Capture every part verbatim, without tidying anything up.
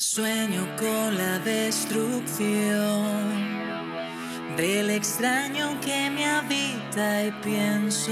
Sueño con la destrucción del extraño que me habita y pienso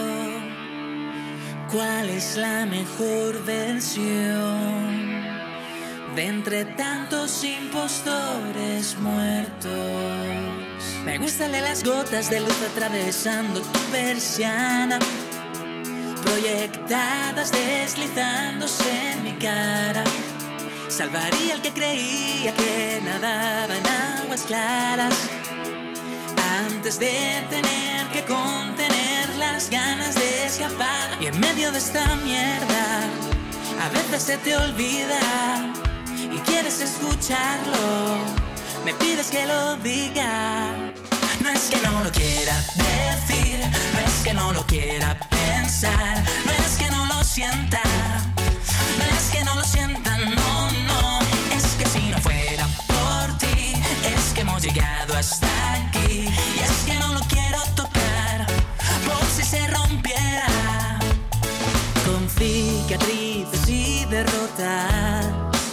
cuál es la mejor versión de entre tantos impostores muertos. Me gustan las gotas de luz atravesando tu persiana, proyectadas deslizándose en mi cara. Salvaría al que creía que nadaba en aguas claras antes de tener que contener las ganas de escapar. Y en medio de esta mierda a veces se te olvida y quieres escucharlo, me pides que lo diga. No es que no lo quiera decir, no es que no lo quiera pensar, no es que no lo sienta, no es que no lo sienta, no, no. Es que si no fuera por ti, es que hemos llegado hasta aquí. Y es que no lo quiero tocar, por si se rompiera. Con cicatrices y derrotas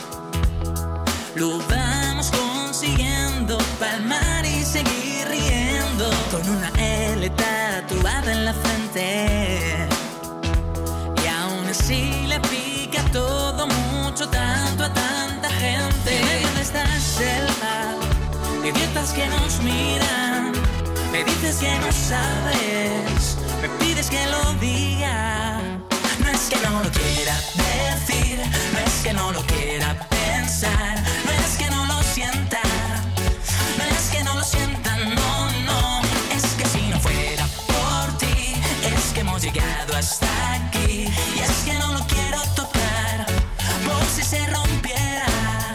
lo vamos consiguiendo, palmar y seguir riendo. Con una L tatuada en la frente, y aún así le pica todo mucho, tanto a tanta gente. En medio de esta selva, idiotas que nos miran, me dices que no sabes, me pides que lo diga. No es que no lo quiera decir, no es que no lo quiera pensar, no es que no lo sienta, no es que no lo sienta, no, no. Es que si no fuera por ti, es que hemos llegado hasta aquí. Y es que no lo quiero tocar, por si se rompiera.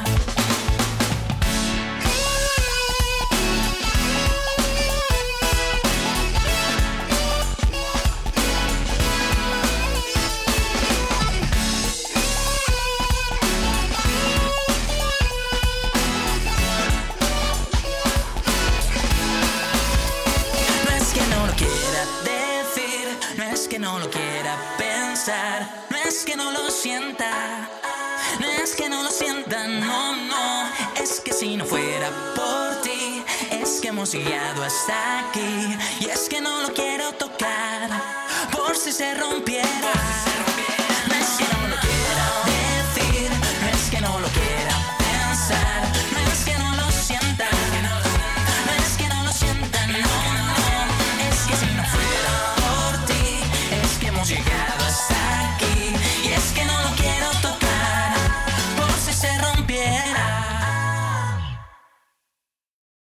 No lo quiera pensar, no es que no lo sienta, no es que no lo sienta, no, no. Es que si no fuera por ti, es que hemos llegado hasta aquí. Y es que no lo quiero tocar, por si se rompiera.